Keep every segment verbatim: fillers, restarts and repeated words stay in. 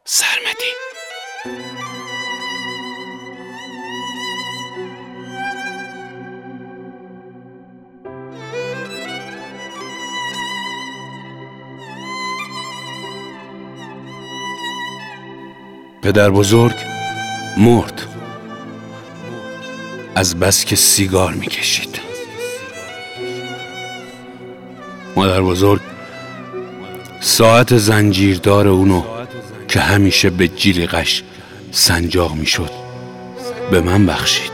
سرمدی. پدر بزرگ مرد از بس که سیگار میکشید. مادر بزرگ ساعت زنجیردار اونو که همیشه به جیلیقش سنجاق میشد به من بخشید.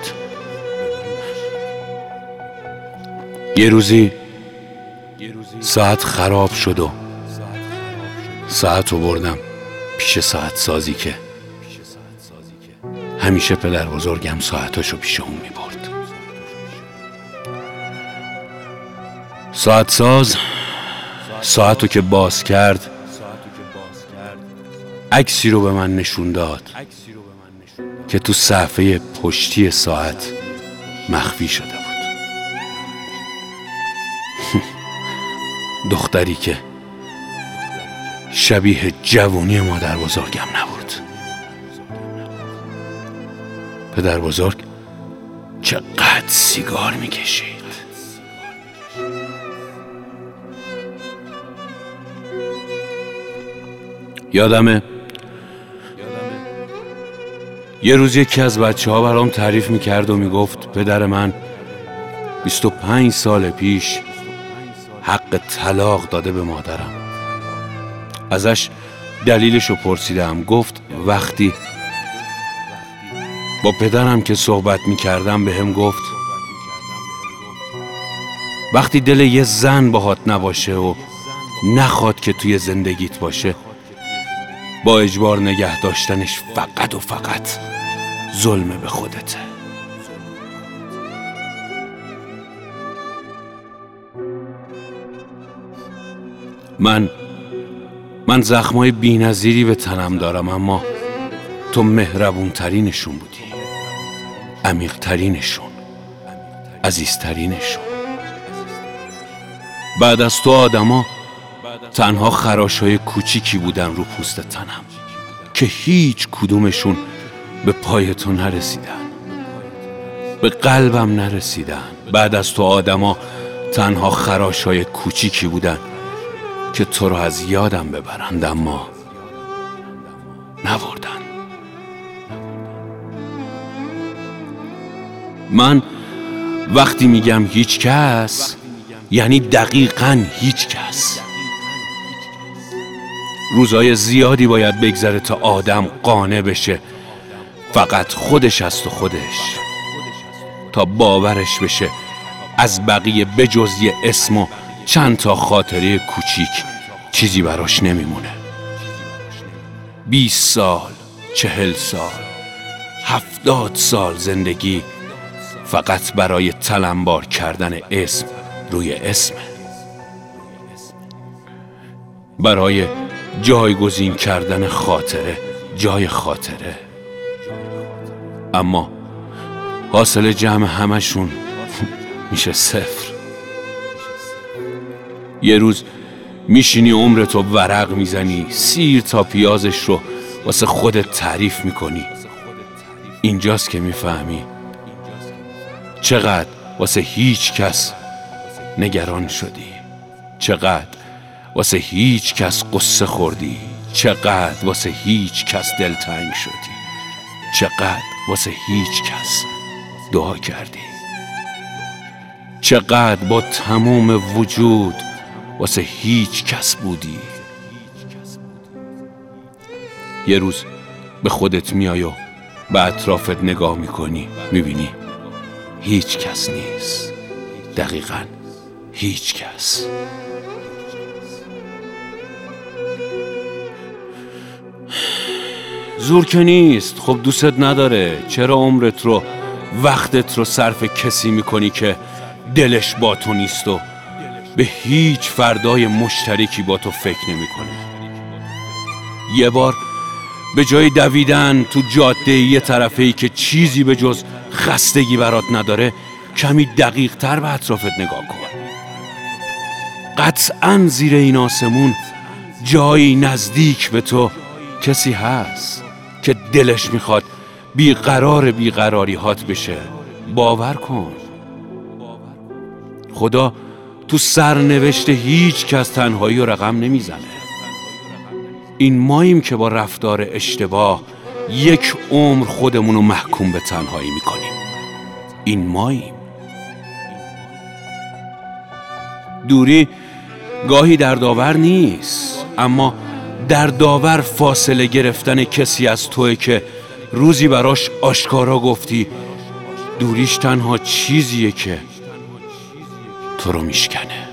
یه روزی ساعت خراب شد و ساعت رو بردم پیش ساعت سازی که همیشه پدر بزرگم ساعتاشو پیش اون می برد. ساعت ساز ساعتو که باز کرد عکسی رو به من نشون داد که تو صفحه پشتی ساعت مخفی شده بود. دختری که شبیه جوونی مادر بزرگم نبود. پدر بزرگ چقدر سیگار میکشید. یادمه یه روز یکی از بچه ها برام تعریف میکرد و میگفت پدر من بیست و پنج سال پیش حق طلاق داده به مادرم. ازش دلیلشو پرسیدم. گفت وقتی با پدرم که صحبت میکردم به هم گفت وقتی دل یه زن باهات نباشه و نخواد که توی زندگیت باشه با اجبار نگه داشتنش فقط و فقط ظلم به خودته. من من زخمای بی‌نظیری به تنم دارم، اما تو مهربون ترینشون بودی، عمیق ترینشون، عزیز ترینشون. بعد از تو آدما تنها خراشای کوچیکی بودن رو پوست تنم که هیچ کدومشون به پای تو نرسیدن، به قلبم نرسیدن. بعد از تو آدما تنها خراشای کوچیکی بودن که تو رو از یادم ببرند اما نبردن. من وقتی میگم هیچ کس یعنی دقیقاً هیچ کس. روزهای زیادی باید بگذره تا آدم قانع بشه فقط خودش است و خودش، تا باورش بشه از بقیه بجز یه اسم و چند تا خاطره کوچیک چیزی براش نمیمونه. بیست سال، چهل سال، هفتاد سال زندگی فقط برای تلمبار کردن اسم روی اسمه، برای جایگزین کردن خاطره جای خاطره. اما حاصل جمع همشون میشه صفر. یه روز میشینی عمرتو ورق میزنی، سیر تا پیازش رو واسه خودت تعریف میکنی. اینجاست که میفهمی چقدر واسه هیچ کس نگران شدی، چقدر واسه هیچ کس قصه خوردی، چقدر واسه هیچ کس دلتنگ شدی، چقدر واسه هیچ کس دعا کردی، چقدر با تمام وجود واسه هیچ کس بودی. یه روز به خودت میای و به اطرافت نگاه میکنی، میبینی هیچ کس نیست، دقیقاً هیچ کس. زور که نیست، خب دوستت نداره. چرا عمرت رو وقتت رو صرف کسی میکنی که دلش با تو نیست و به هیچ فردای مشترکی با تو فکر نمیکنه؟ یه بار به جای دویدن تو جاده یه طرفی که چیزی به جز خستگی برات نداره کمی دقیق تر به اطرافت نگاه کن. قطعاً زیر این آسمون جایی نزدیک به تو کسی هست که دلش میخواد بیقرار بیقراری هات بشه. باور کن خدا تو سرنوشت هیچ کس تنهایی و رقم نمیزنه. این ماییم که با رفتار اشتباه یک عمر خودمونو محکوم به تنهایی میکنیم. این ماییم. دوری گاهی دردآور نیست، اما دردآور فاصله گرفتن کسی از توئه که روزی براش آشکارا گفتی دوریش تنها چیزیه که تو رو میشکنه.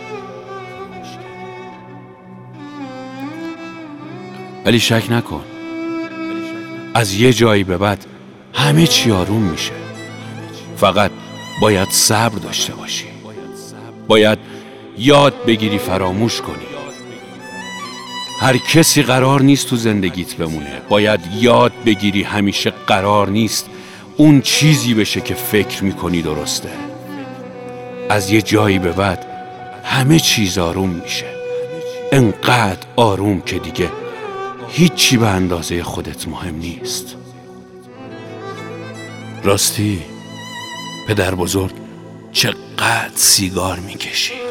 ولی شک نکن، از یه جایی به بعد همه چی آروم میشه. فقط باید صبر داشته باشی. باید یاد بگیری فراموش کنی. هر کسی قرار نیست تو زندگیت بمونه. باید یاد بگیری همیشه قرار نیست اون چیزی بشه که فکر میکنی درسته. از یه جایی به بعد همه چیز آروم میشه. انقدر آروم که دیگه هیچی به اندازه خودت مهم نیست. راستی پدر بزرگ چقدر سیگار میکشی؟